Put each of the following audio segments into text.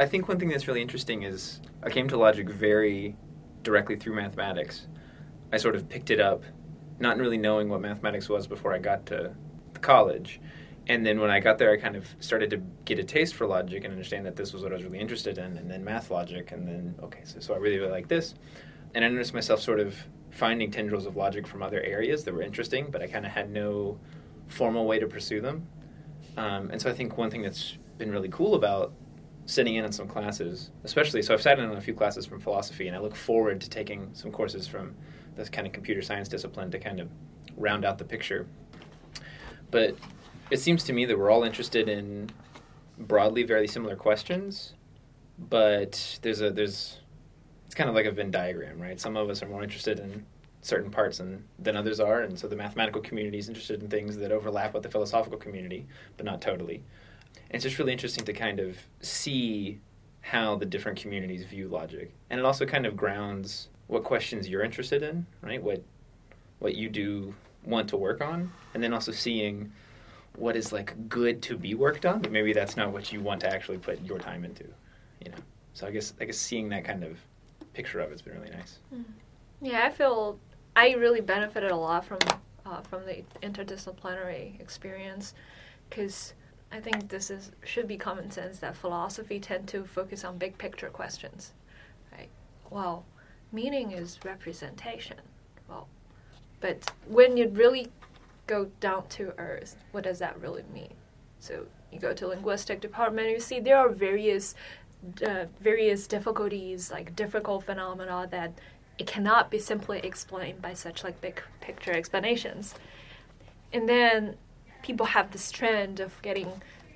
I think one thing that's really interesting is I came to logic very directly through mathematics. I sort of picked it up, not really knowing what mathematics was before I got to college. And then when I got there, I kind of started to get a taste for logic and understand that this was what I was really interested in, and then math logic, and then, so I really, really like this. And I noticed myself sort of finding tendrils of logic from other areas that were interesting, but I kind of had no formal way to pursue them. And so I think one thing that's been really cool about sitting in on some classes, especially, so I've sat in on a few classes from philosophy, and I look forward to taking some courses from this kind of computer science discipline to kind of round out the picture. But it seems to me that we're all interested in broadly very similar questions, but it's kind of like a Venn diagram, right? Some of us are more interested in certain parts than others are, and so the mathematical community is interested in things that overlap with the philosophical community, but not totally. And it's just really interesting to kind of see how the different communities view logic. And it also kind of grounds what questions you're interested in, right? What you do want to work on, and then also seeing what is like good to be worked on, but maybe that's not what you want to actually put your time into, you know. So I guess seeing that kind of picture of it's been really nice. Yeah, I feel I really benefited a lot from the interdisciplinary experience, because I think should be common sense that philosophy tend to focus on big picture questions, right? Well, meaning is representation. Well, but when you really go down to earth, what does that really mean? So you go to linguistic department, you see there are various difficulties, like difficult phenomena that it cannot be simply explained by such like big picture explanations. And then people have this trend of getting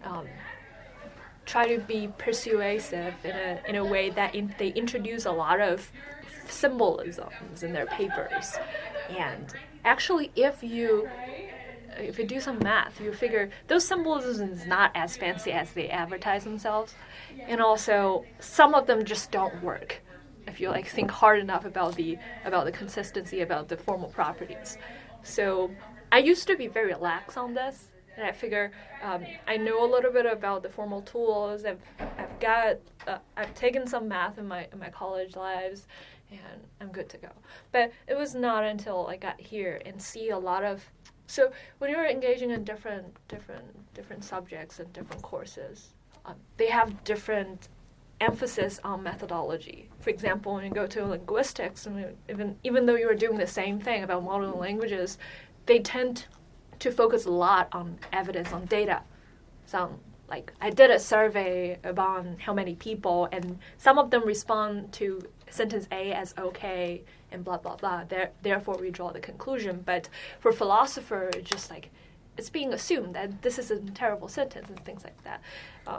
try to be persuasive in a way that they introduce a lot of symbolisms in their papers. And actually, if you do some math, you figure those symbolisms is not as fancy as they advertise themselves, and also some of them just don't work if you like think hard enough about the consistency, about the formal properties. So I used to be very lax on this, and I figure I know a little bit about the formal tools. I've taken some math in my college lives, and I'm good to go. But it was not until I got here and see a lot of. So when you're engaging in different subjects and different courses, they have different emphasis on methodology. For example, when you go to linguistics, and even though you are doing the same thing about modern languages, they tend to focus a lot on evidence, on data. So, like, I did a survey about how many people, and some of them respond to sentence A as okay, and blah, blah, blah. Therefore, we draw the conclusion. But for philosopher, it's just like, it's being assumed that this is a terrible sentence and things like that.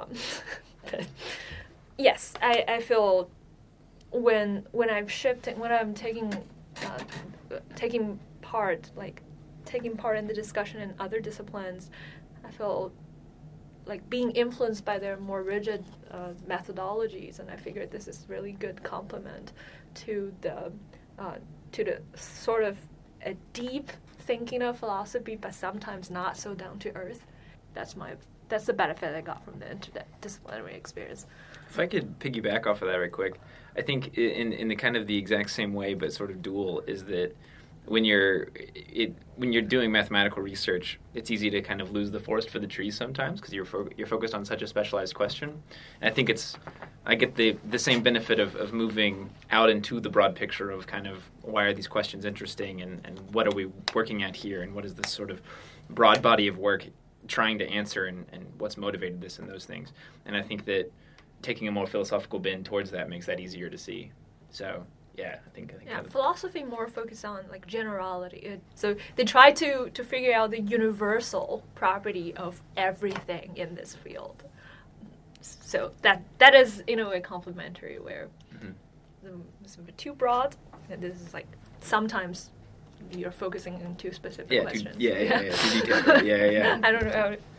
Yes, I feel when I'm shifting, when I'm taking part in the discussion in other disciplines, I feel like being influenced by their more rigid methodologies, and I figured this is really good complement to the sort of a deep thinking of philosophy, but sometimes not so down to earth. That's the benefit I got from the interdisciplinary experience. If I could piggyback off of that right quick, I think in the kind of the exact same way, but sort of dual, is that when you're doing mathematical research, it's easy to kind of lose the forest for the trees sometimes because you're focused on such a specialized question. And I think I get the same benefit of moving out into the broad picture of kind of why are these questions interesting and what are we working at here and what is this sort of broad body of work trying to answer and what's motivated this and those things. And I think that taking a more philosophical bend towards that makes that easier to see. So yeah, I think philosophy more focused on like generality. So they try to figure out the universal property of everything in this field. So that is in a way complementary, where it's a bit too broad, and this is like sometimes you're focusing on too specific questions. Too detailed. Yeah. I don't know.